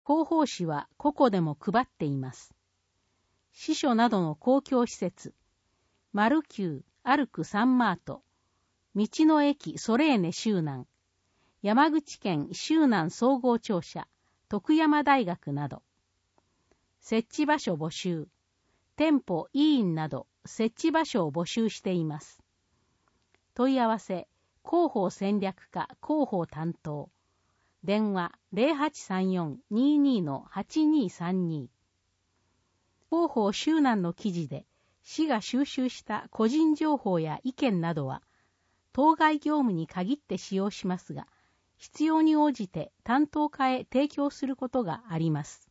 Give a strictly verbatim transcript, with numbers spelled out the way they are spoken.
広報誌は個々でも配っています。司書などの公共施設、マルキュー、アルク・サンマート、道の駅ソレーネ周南、山口県周南総合庁舎、徳山大学など、設置場所募集、店舗、委員など設置場所を募集しています。問い合わせ、広報戦略課広報担当、電話 ゼロはちさんよん にーにー はちにーさんに。広報周南の記事で、市が収集した個人情報や意見などは、当該業務に限って使用しますが、必要に応じて担当課へ提供することがあります。